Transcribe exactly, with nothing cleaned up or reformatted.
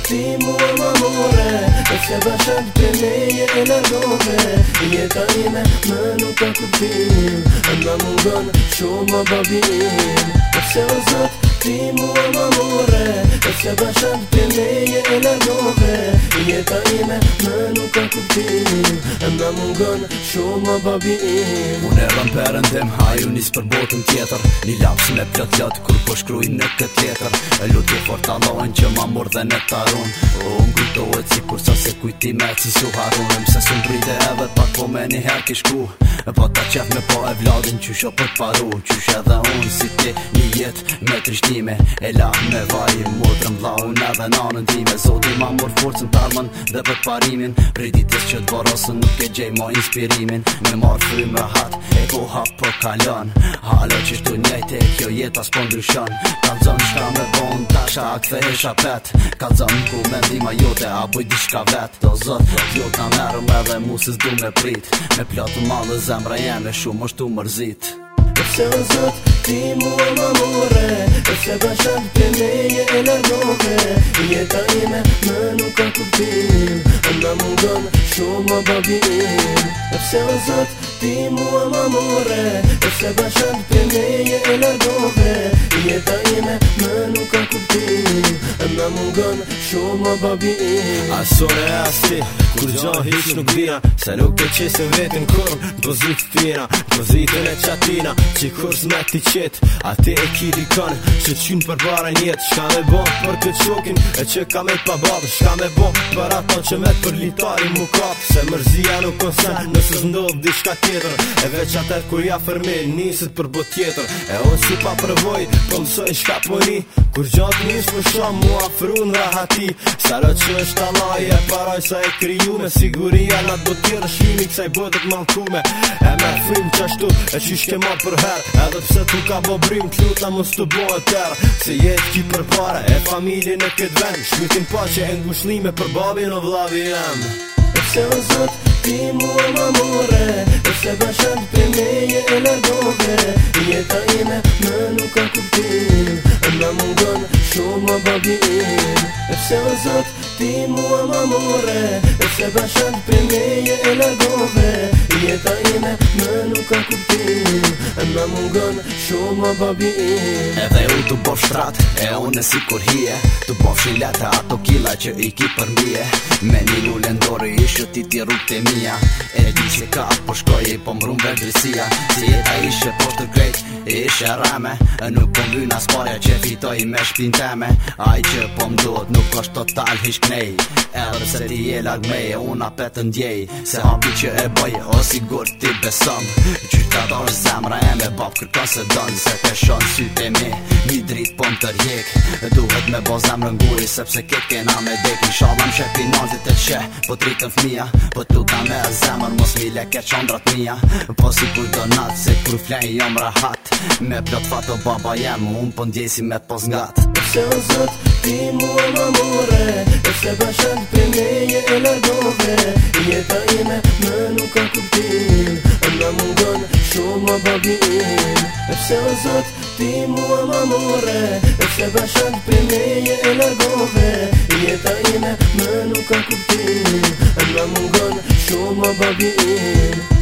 ti mua ma more E se bashat për meje e largove Jeta ime më nuk ka kuptim Më mungon shumë babim E se o zot ti mua ma more E se bashat për meje e largove Jeta ime më nuk ka kuptim Më mungon shumë babim Unë e rëm përëndim, haju nis për botën tjetër Një laps me plot lot, kur po shkruj në këtë letër E lutje fort Allahin që ma mor dhe në tarun O më kujtohet si kur sa se kujtime si su harun E mse su mbrite edhe pak po me një her kishku E po ta qef me po e vladin qysho për t'paru Qysh edhe unë si ti një jet me trishtime E la me vaj motrën vla unë edhe nanën time Zoti ma mor forcën tarmën dhe për parimin Prej ditës që t'varosën nuk e gjej ma inspirimin Me marrë frim rahat e koha po kalon Halo qishtu njejt e kjo jet as po ndryshon Kalzon shka me bon tasha a kthehesha pet Kalzon ku me ndima jote a buj diçka vet Do zot jo ta merëm edhe mu se s'du me prit Me plotë malë zemra jeme shumë është u mërzit E se o zot ti mua ma more E se bashat për meje e largove Jeta ime më nuk ka kuptim Më mungon shumë babim E se o zot ti mua ma more E se bashat për meje e largove Jeta ime më nuk ka kuptim Më mungon shumë babim Asore e asti, kur gjon hiq nuk vina Se nuk e qesin vetin kur në pozit t'pina Pozitën e qatina, që kur s'me t'i qet A ti e ki dikon, që t'qyn për para njet Shka me bon për këtë shokin, e që ka me t'pa babë Shka me bon për ato që me t'për litari mu kap Se mërzia nuk konsen, nëse s'ndodh di shka tjetër E veç atër kur ja fërmin, nisit për bot tjetër E unë si pa përvoj, po mësoj shka po ni Kur gjon t'nis për shom, mu afru në rahati Saro që është Allah, e paraj sa e kriju Me siguria në do tjera shimi kësaj botet malkume E me frim qashtu, e qysh ke ma për her Edhe pse tu ka bo brim, t'luta mos të bo e ter Se jetë ki për pare, e familje në këtë vend Shmytin pa që e ngushlime për babin o vlavi jem E se o zot ti mua ma more E se bashat për meje e largove Jeta ime më nuk ka kuptim Më mungon shumë babim E se o zot ti mua ma more E se bashat për meje e largove Jeta ime më nuk ka kuptim Më mungon shumë babim Edhe u t'u bof shtrat, e unë si kur hije T'u bof shileta ato kila që i ki për mbije Me një lullë ndore ishë ti ti rrug të mija E di se ka po shkoj po mrum verdrisia Si jeta ishe po shtër krejt, ishe rame Nuk po mbyna s'parja që fitoj me shpin teme Aj që po mdot nuk është total hish knej Edhe se ti je lag meje, unë apet të ndjej Se hapi që e bëj, o sigur ti besom Qytetar zemra e me bab kërkon se don Se te shon syt e mi, një drit po më tërjek Duhet me bo zemrën guri, sepse ket kena me dek Inshallah më shepi nanzit e qe, po tritën fmija Po t'luta me zemrën, mos mi leke qondrat mija Po si kuj donat, se kur flej jom rahat Me plot fato baba jem, unë po ndjej si me t'pos ngat E se o zot ti mua ma more E se bashat për meje e largove Jeta ime më nuk ka kuptim Më mungon shumë babim E se o zot ti mua ma more E se bashat për meje e largove Jeta ime më nuk ka kuptim Më mungon shumë babim